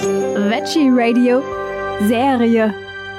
Veggie Radio Serie.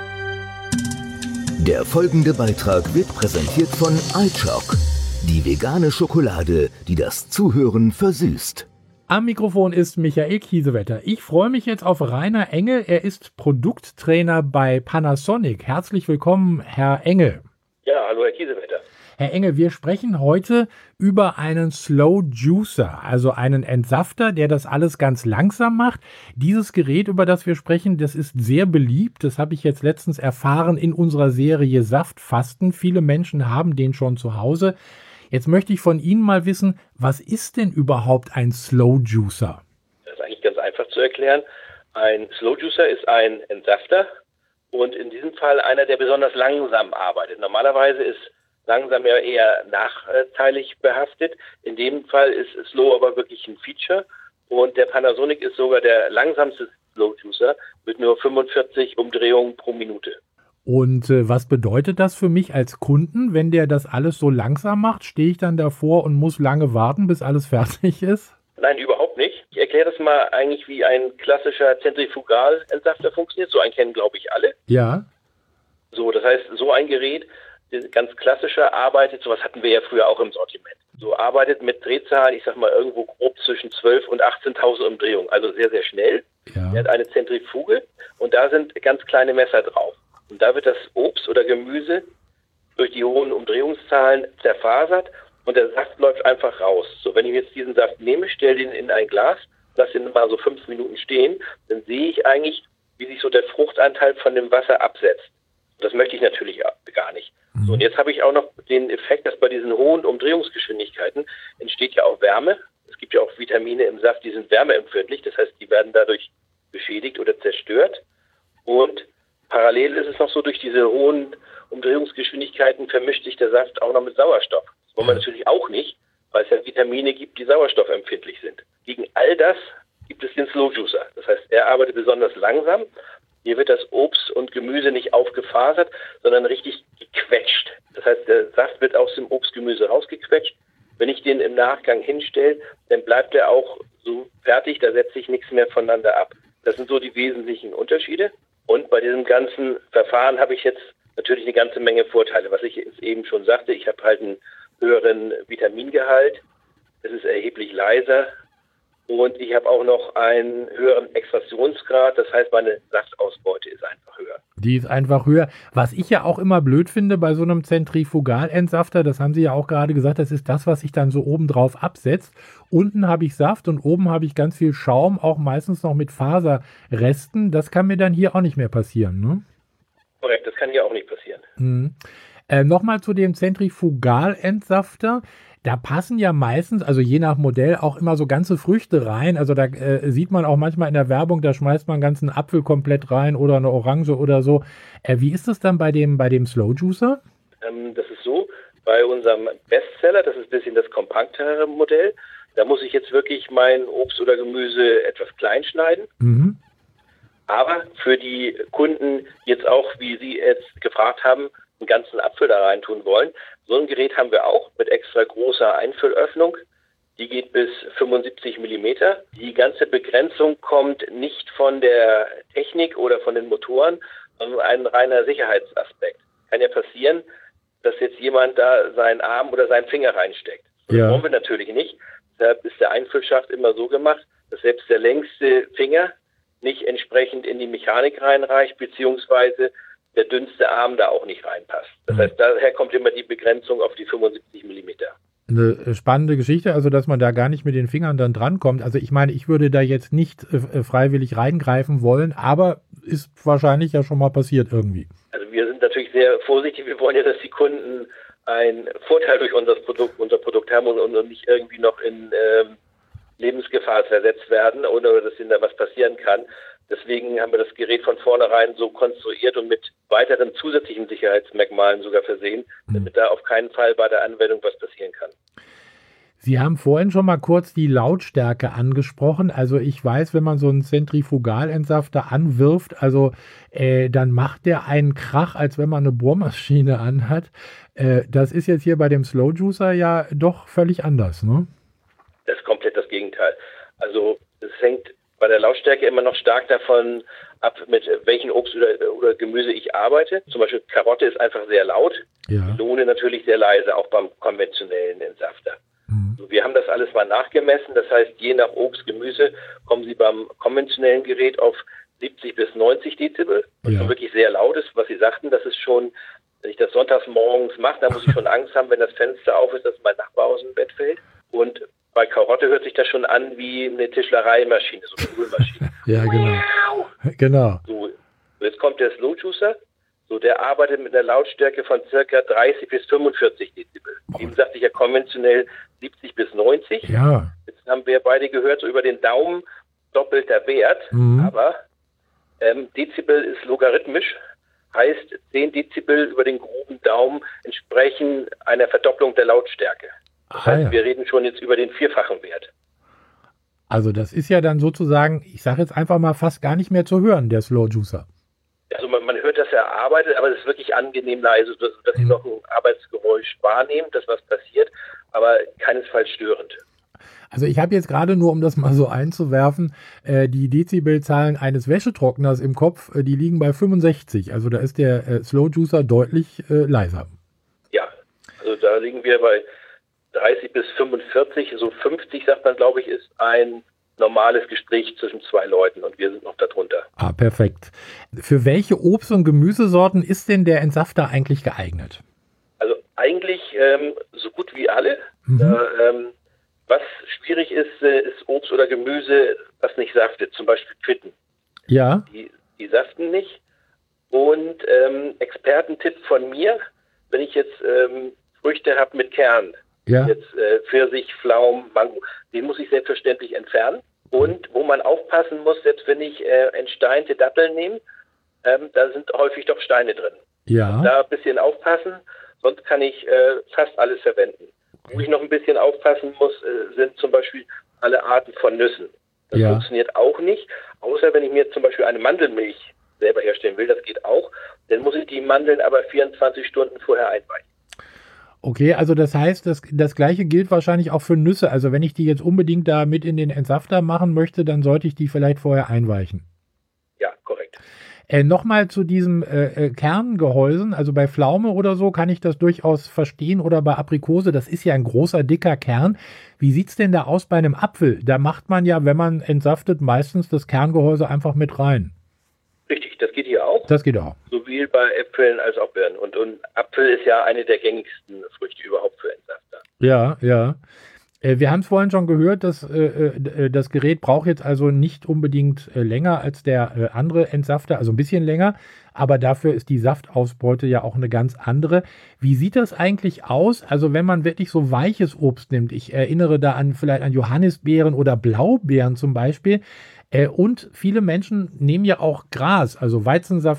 Der folgende Beitrag wird präsentiert von iChoc, die vegane Schokolade, die das Zuhören versüßt. Am Mikrofon ist Michael Kiesewetter. Ich freue mich jetzt auf Rainer Engel. Er ist Produkttrainer bei Panasonic. Herzlich willkommen, Herr Engel. Ja, hallo Herr Kiesewetter. Herr Engel, wir sprechen heute über einen Slow Juicer, also einen Entsafter, der das alles ganz langsam macht. Dieses Gerät, über das wir sprechen, das ist sehr beliebt. Das habe ich jetzt letztens erfahren in unserer Serie Saftfasten. Viele Menschen haben den schon zu Hause. Jetzt möchte ich von Ihnen mal wissen, was ist denn überhaupt ein Slow Juicer? Das ist eigentlich ganz einfach zu erklären. Ein Slow Juicer ist ein Entsafter und in diesem Fall einer, der besonders langsam arbeitet. Normalerweise ist langsam ja eher nachteilig behaftet. In dem Fall ist Slow aber wirklich ein Feature und der Panasonic ist sogar der langsamste Slow Juicer mit nur 45 Umdrehungen pro Minute. Und was bedeutet das für mich als Kunden, wenn der das alles so langsam macht? Stehe ich dann davor und muss lange warten, bis alles fertig ist? Nein, überhaupt nicht. Ich erkläre das mal eigentlich, wie ein klassischer Zentrifugalentsafter funktioniert. So einen kennen, glaube ich, alle. Ja. So, das heißt, so ein Gerät, ganz klassischer, arbeitet, sowas hatten wir ja früher auch im Sortiment. So arbeitet mit Drehzahlen, ich sag mal irgendwo grob zwischen 12.000 und 18.000 Umdrehungen, also sehr, sehr schnell. Ja. Er hat eine Zentrifuge und da sind ganz kleine Messer drauf. Und da wird das Obst oder Gemüse durch die hohen Umdrehungszahlen zerfasert und der Saft läuft einfach raus. So, wenn ich jetzt diesen Saft nehme, stelle den in ein Glas, lasse ihn mal so 5 Minuten stehen, dann sehe ich eigentlich, wie sich so der Fruchtanteil von dem Wasser absetzt. Das möchte ich natürlich gar nicht. So, und jetzt habe ich auch noch den Effekt, dass bei diesen hohen Umdrehungsgeschwindigkeiten entsteht ja auch Wärme. Es gibt ja auch Vitamine im Saft, die sind wärmeempfindlich. Das heißt, die werden dadurch beschädigt oder zerstört. Und parallel ist es noch so, durch diese hohen Umdrehungsgeschwindigkeiten vermischt sich der Saft auch noch mit Sauerstoff. Das wollen wir natürlich auch nicht, weil es ja Vitamine gibt, die sauerstoffempfindlich sind. Gegen all das gibt es den Slow Juicer. Das heißt, er arbeitet besonders langsam. Hier wird das Obst und Gemüse nicht aufgefasert, sondern richtig gequetscht. Das heißt, der Saft wird aus dem Obstgemüse rausgequetscht. Wenn ich den im Nachgang hinstelle, dann bleibt er auch so fertig, da setzt sich nichts mehr voneinander ab. Das sind so die wesentlichen Unterschiede. Und bei diesem ganzen Verfahren habe ich jetzt natürlich eine ganze Menge Vorteile. Was ich jetzt eben schon sagte, ich habe halt einen höheren Vitamingehalt, es ist erheblich leiser und ich habe auch noch einen höheren Extraktionsgrad. Das heißt, meine Saftausbeute ist einfach höher. Die ist einfach höher. Was ich ja auch immer blöd finde bei so einem Zentrifugalentsafter, das haben Sie ja auch gerade gesagt, das ist das, was sich dann so oben drauf absetzt. Unten habe ich Saft und oben habe ich ganz viel Schaum, auch meistens noch mit Faserresten. Das kann mir dann hier auch nicht mehr passieren, ne? Korrekt, das kann hier auch nicht passieren. Nochmal zu dem Zentrifugalentsafter. Da passen ja meistens, also je nach Modell, auch immer so ganze Früchte rein. Also da sieht man auch manchmal in der Werbung, da schmeißt man einen ganzen Apfel komplett rein oder eine Orange oder so. Wie ist das dann bei dem Slow Juicer? Das ist so, bei unserem Bestseller, das ist ein bisschen das kompaktere Modell, da muss ich jetzt wirklich mein Obst oder Gemüse etwas klein schneiden. Mhm. Aber für die Kunden jetzt auch, wie Sie jetzt gefragt haben, einen ganzen Apfel da rein tun wollen. So ein Gerät haben wir auch mit extra großer Einfüllöffnung. Die geht bis 75 Millimeter. Die ganze Begrenzung kommt nicht von der Technik oder von den Motoren, sondern ein reiner Sicherheitsaspekt. Kann ja passieren, dass jetzt jemand da seinen Arm oder seinen Finger reinsteckt. Das wollen wir natürlich nicht. Deshalb ist der Einfüllschacht immer so gemacht, dass selbst der längste Finger nicht entsprechend in die Mechanik reinreicht, beziehungsweise der dünnste Arm da auch nicht reinpasst. Das heißt, daher kommt immer die Begrenzung auf die 75 Millimeter. Eine spannende Geschichte, also dass man da gar nicht mit den Fingern dann drankommt. Also ich meine, ich würde da jetzt nicht freiwillig reingreifen wollen, aber ist wahrscheinlich ja schon mal passiert irgendwie. Also wir sind natürlich sehr vorsichtig. Wir wollen ja, dass die Kunden einen Vorteil durch unser Produkt haben und nicht irgendwie noch in Lebensgefahr versetzt werden oder dass ihnen da was passieren kann. Deswegen haben wir das Gerät von vornherein so konstruiert und mit weiteren zusätzlichen Sicherheitsmerkmalen sogar versehen, damit da auf keinen Fall bei der Anwendung was passieren kann. Sie haben vorhin schon mal kurz die Lautstärke angesprochen. Also ich weiß, wenn man so einen Zentrifugalentsafter anwirft, also dann macht der einen Krach, als wenn man eine Bohrmaschine anhat. Das ist jetzt hier bei dem Slow Juicer ja doch völlig anders, ne? Das ist komplett das Gegenteil. Also es hängt bei der Lautstärke immer noch stark davon ab, mit welchem Obst oder Gemüse ich arbeite. Zum Beispiel Karotte ist einfach sehr laut, Melone natürlich sehr leise, auch beim konventionellen Entsafter. So, wir haben das alles mal nachgemessen, das heißt, je nach Obst, Gemüse kommen Sie beim konventionellen Gerät auf 70 bis 90 Dezibel, was schon wirklich sehr laut ist. Was Sie sagten, das ist schon, wenn ich das sonntags morgens mache, da muss ich schon Angst haben, wenn das Fenster auf ist, dass mein Nachbar aus dem Bett fällt. Und bei Karotte hört sich das schon an wie eine Tischlereimaschine, so eine Brühmaschine. Ja, genau. So, jetzt kommt der Slow Juicer. So, der arbeitet mit einer Lautstärke von circa 30 bis 45 Dezibel. Eben sagte ich ja konventionell 70 bis 90. Ja. Jetzt haben wir beide gehört, so über den Daumen doppelter Wert. Aber Dezibel ist logarithmisch. Heißt, 10 Dezibel über den groben Daumen entsprechen einer Verdopplung der Lautstärke. Das heißt, wir reden schon jetzt über den vierfachen Wert. Also das ist ja dann sozusagen, ich sage jetzt einfach mal, fast gar nicht mehr zu hören, der Slow Juicer. Also man hört, dass er arbeitet, aber es ist wirklich angenehm leise, dass Sie noch ein Arbeitsgeräusch wahrnehmen, dass was passiert, aber keinesfalls störend. Also ich habe jetzt gerade nur, um das mal so einzuwerfen, die Dezibelzahlen eines Wäschetrockners im Kopf, die liegen bei 65. Also da ist der Slow Juicer deutlich leiser. Ja, also da liegen wir bei 30 bis 45, so 50 sagt man, glaube ich, ist ein normales Gespräch zwischen zwei Leuten und wir sind noch darunter. Ah, perfekt. Für welche Obst- und Gemüsesorten ist denn der Entsafter eigentlich geeignet? Also eigentlich so gut wie alle. Was schwierig ist, ist Obst oder Gemüse, was nicht saftet, zum Beispiel Quitten. Ja. Die saften nicht. Und Expertentipp von mir, wenn ich jetzt Früchte habe mit Kern, jetzt Pfirsich, Pflaumen, Mango, den muss ich selbstverständlich entfernen. Und wo man aufpassen muss, selbst wenn ich entsteinte Datteln nehme, da sind häufig doch Steine drin. Ja. Da ein bisschen aufpassen, sonst kann ich fast alles verwenden. Wo ich noch ein bisschen aufpassen muss, sind zum Beispiel alle Arten von Nüssen. Das funktioniert auch nicht, außer wenn ich mir zum Beispiel eine Mandelmilch selber herstellen will, das geht auch. Dann muss ich die Mandeln aber 24 Stunden vorher einweichen. Okay, also das heißt, das Gleiche gilt wahrscheinlich auch für Nüsse. Also wenn ich die jetzt unbedingt da mit in den Entsafter machen möchte, dann sollte ich die vielleicht vorher einweichen. Ja, korrekt. Nochmal zu diesem Kerngehäusen, also bei Pflaume oder so kann ich das durchaus verstehen oder bei Aprikose, das ist ja ein großer, dicker Kern. Wie sieht es denn da aus bei einem Apfel? Da macht man ja, wenn man entsaftet, meistens das Kerngehäuse einfach mit rein. Richtig, das geht hier auch. Das geht auch. Sowohl bei Äpfeln als auch Birnen. Und Apfel ist ja eine der gängigsten Früchte überhaupt für Entsafter. Ja, ja. Wir haben es vorhin schon gehört, dass das Gerät braucht jetzt also nicht unbedingt länger als der andere Entsafter, also ein bisschen länger, aber dafür ist die Saftausbeute ja auch eine ganz andere. Wie sieht das eigentlich aus? Also wenn man wirklich so weiches Obst nimmt, ich erinnere da vielleicht an Johannisbeeren oder Blaubeeren zum Beispiel, und viele Weizengras, also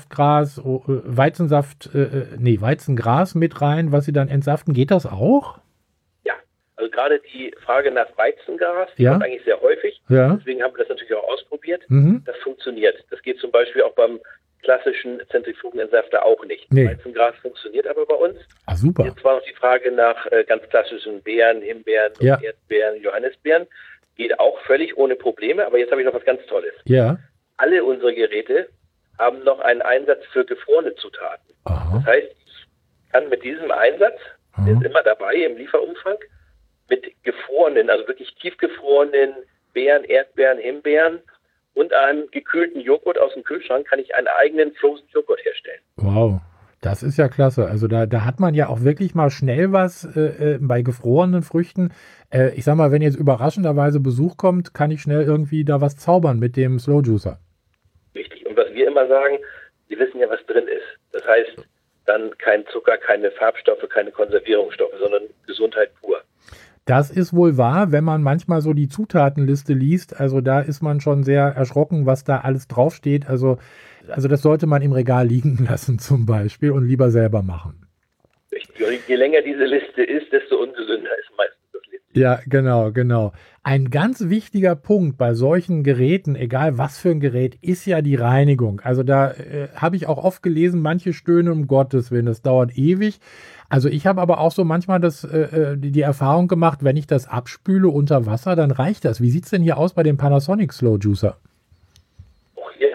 Weizengras mit rein, was sie dann entsaften. Geht das auch? Also gerade die Frage nach Weizengras, die kommt eigentlich sehr häufig. Ja. Deswegen haben wir das natürlich auch ausprobiert. Das funktioniert. Das geht zum Beispiel auch beim klassischen Zentrifugenentsafter auch nicht. Nee. Weizengras funktioniert aber bei uns. Ah, super. Jetzt war noch die Frage nach ganz klassischen Beeren, Himbeeren, Erdbeeren, Johannisbeeren. Geht auch völlig ohne Probleme. Aber jetzt habe ich noch was ganz Tolles. Ja. Alle unsere Geräte haben noch einen Einsatz für gefrorene Zutaten. Aha. Das heißt, ich kann mit diesem Einsatz, der ist immer dabei im Lieferumfang, mit gefrorenen, also wirklich tiefgefrorenen Beeren, Erdbeeren, Himbeeren und einem gekühlten Joghurt aus dem Kühlschrank kann ich einen eigenen Frozen Joghurt herstellen. Wow, das ist ja klasse. Also da hat man ja auch wirklich mal schnell was bei gefrorenen Früchten. Ich sag mal, wenn jetzt überraschenderweise Besuch kommt, kann ich schnell irgendwie da was zaubern mit dem Slow Juicer. Richtig. Und was wir immer sagen, Sie wissen ja, was drin ist. Das heißt, dann kein Zucker, keine Farbstoffe, keine Konservierungsstoffe, sondern Gesundheit pur. Das ist wohl wahr, wenn man manchmal so die Zutatenliste liest. Also da ist man schon sehr erschrocken, was da alles draufsteht. Also das sollte man im Regal liegen lassen zum Beispiel und lieber selber machen. Je länger diese Liste ist, desto ungesünder ist meistens das Leben. Ja, genau. Ein ganz wichtiger Punkt bei solchen Geräten, egal was für ein Gerät, ist ja die Reinigung. Also da habe ich auch oft gelesen, manche stöhnen, um Gottes Willen, das dauert ewig. Also ich habe aber auch so manchmal die Erfahrung gemacht, wenn ich das abspüle unter Wasser, dann reicht das. Wie sieht es denn hier aus bei dem Panasonic Slow Juicer?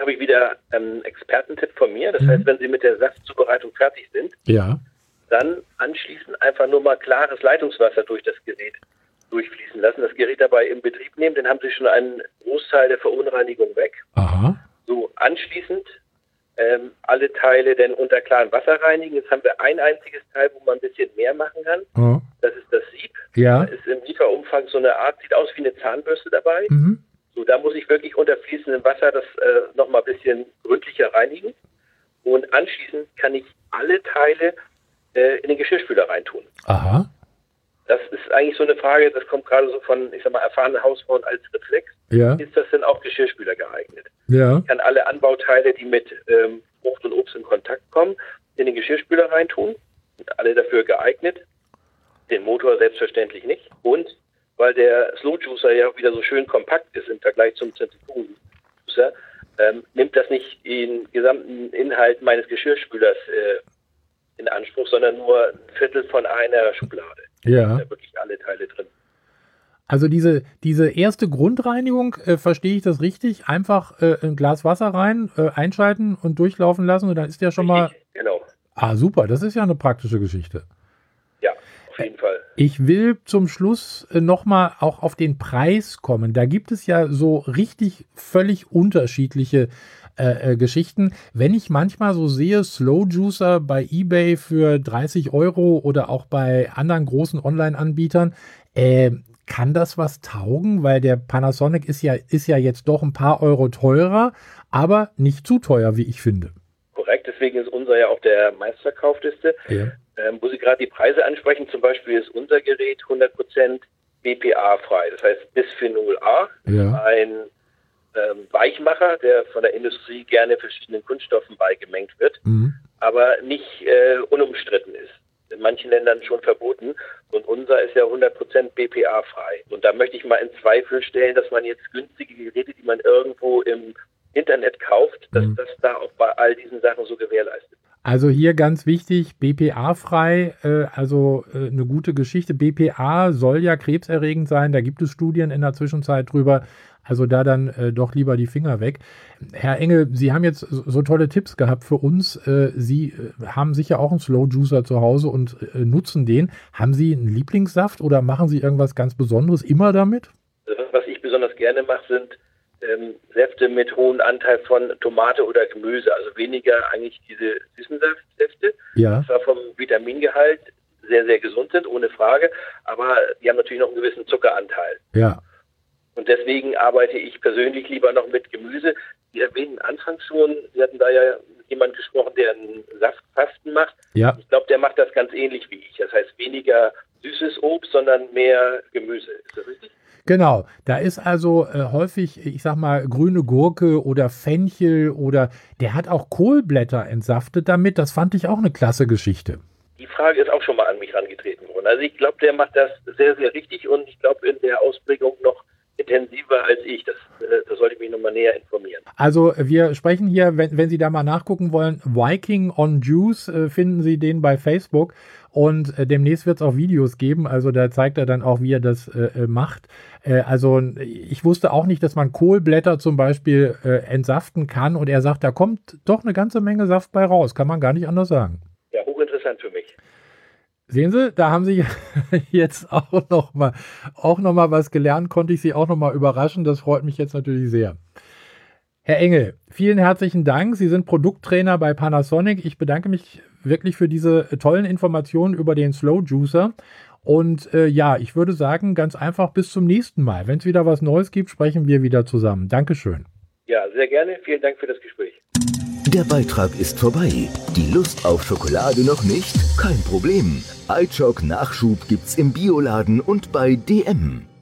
habe ich wieder einen Expertentipp von mir. Das heißt, wenn Sie mit der Saftzubereitung fertig sind, dann anschließend einfach nur mal klares Leitungswasser durch das Gerät durchfließen lassen, das Gerät dabei in Betrieb nehmen, dann haben Sie schon einen Großteil der Verunreinigung weg. Aha. So, anschließend alle Teile dann unter klarem Wasser reinigen. Jetzt haben wir ein einziges Teil, wo man ein bisschen mehr machen kann. Oh. Das ist das Sieb. Ja. Da ist im Lieferumfang so eine Art, sieht aus wie eine Zahnbürste dabei. So, da muss ich wirklich unter fließendem Wasser das nochmal ein bisschen gründlicher reinigen. Und anschließend kann ich alle Teile in den Geschirrspüler reintun. Aha. Das ist eigentlich so eine Frage, das kommt gerade so von, ich sag mal, erfahrenen Hausfrauen als Reflex. Ja. Ist das denn auch Geschirrspüler geeignet? Ja. Ich kann alle Anbauteile, die mit Frucht und Obst in Kontakt kommen, in den Geschirrspüler reintun. Sind alle dafür geeignet. Den Motor selbstverständlich nicht. Und weil der Slow Juicer ja auch wieder so schön kompakt ist im Vergleich zum Zentrifugen Juicer, nimmt das nicht den gesamten Inhalt meines Geschirrspülers in Anspruch, sondern nur ein Viertel von einer Schublade. Ja. Da sind ja wirklich alle Teile drin. Also diese erste Grundreinigung, verstehe ich das richtig? Einfach ein Glas Wasser rein, einschalten und durchlaufen lassen und dann ist der schon Richtig, mal... Genau. Ah, super, das ist ja eine praktische Geschichte. Ja, auf jeden Fall. Ich will zum Schluss nochmal auch auf den Preis kommen. Da gibt es ja so richtig völlig unterschiedliche Geschichten. Wenn ich manchmal so sehe, Slow Juicer bei eBay für 30 € oder auch bei anderen großen Online-Anbietern, kann das was taugen? Weil der Panasonic ist ja jetzt doch ein paar Euro teurer, aber nicht zu teuer, wie ich finde. Korrekt, deswegen ist unser ja auf der Meistverkaufliste. Ja. Wo Sie gerade die Preise ansprechen, zum Beispiel ist unser Gerät 100% BPA-frei. Das heißt Bisphenol A, ein Weichmacher, der von der Industrie gerne verschiedenen Kunststoffen beigemengt wird, aber nicht unumstritten ist. In manchen Ländern schon verboten und unser ist ja 100% BPA-frei. Und da möchte ich mal in Zweifel stellen, dass man jetzt günstige Geräte, die man irgendwo im Internet kauft, dass das da auch bei all diesen Sachen so gewährleistet. Also hier ganz wichtig, BPA-frei, also eine gute Geschichte. BPA soll ja krebserregend sein, da gibt es Studien in der Zwischenzeit drüber. Also da dann doch lieber die Finger weg. Herr Engel, Sie haben jetzt so tolle Tipps gehabt für uns. Sie haben sicher auch einen Slow Juicer zu Hause und nutzen den. Haben Sie einen Lieblingssaft oder machen Sie irgendwas ganz Besonderes immer damit? Also was ich besonders gerne mache, sind Säfte mit hohem Anteil von Tomate oder Gemüse. Also weniger eigentlich diese süßen Säfte. Ja. Zwar vom Vitamingehalt sehr, sehr gesund sind, ohne Frage. Aber die haben natürlich noch einen gewissen Zuckeranteil. Ja. Und deswegen arbeite ich persönlich lieber noch mit Gemüse. Sie erwähnten anfangs schon, Sie hatten da ja mit jemandem gesprochen, der einen Saftfasten macht. Ja. Ich glaube, der macht das ganz ähnlich wie ich. Das heißt weniger süßes Obst, sondern mehr Gemüse. Ist das richtig? Genau, da ist also häufig, ich sag mal, grüne Gurke oder Fenchel oder der hat auch Kohlblätter entsaftet damit. Das fand ich auch eine klasse Geschichte. Die Frage ist auch schon mal an mich herangetreten worden. Also ich glaube, der macht das sehr, sehr richtig und ich glaube in der Ausprägung noch intensiver als ich. Das sollte ich mich nochmal näher informieren. Also wir sprechen hier, wenn Sie da mal nachgucken wollen, Viking on Juice, finden Sie den bei Facebook und demnächst wird es auch Videos geben, also da zeigt er dann auch, wie er das macht. Also ich wusste auch nicht, dass man Kohlblätter zum Beispiel entsaften kann und er sagt, da kommt doch eine ganze Menge Saft bei raus, kann man gar nicht anders sagen. Ja, hochinteressant für mich. Sehen Sie, da haben Sie jetzt auch noch mal was gelernt, konnte ich Sie auch noch mal überraschen. Das freut mich jetzt natürlich sehr. Herr Engel, vielen herzlichen Dank. Sie sind Produkttrainer bei Panasonic. Ich bedanke mich wirklich für diese tollen Informationen über den Slow Juicer. Und ja, ich würde sagen, ganz einfach bis zum nächsten Mal. Wenn es wieder was Neues gibt, sprechen wir wieder zusammen. Dankeschön. Ja, sehr gerne. Vielen Dank für das Gespräch. Der Beitrag ist vorbei. Die Lust auf Schokolade noch nicht? Kein Problem. iChoc Nachschub gibt's im Bioladen und bei DM.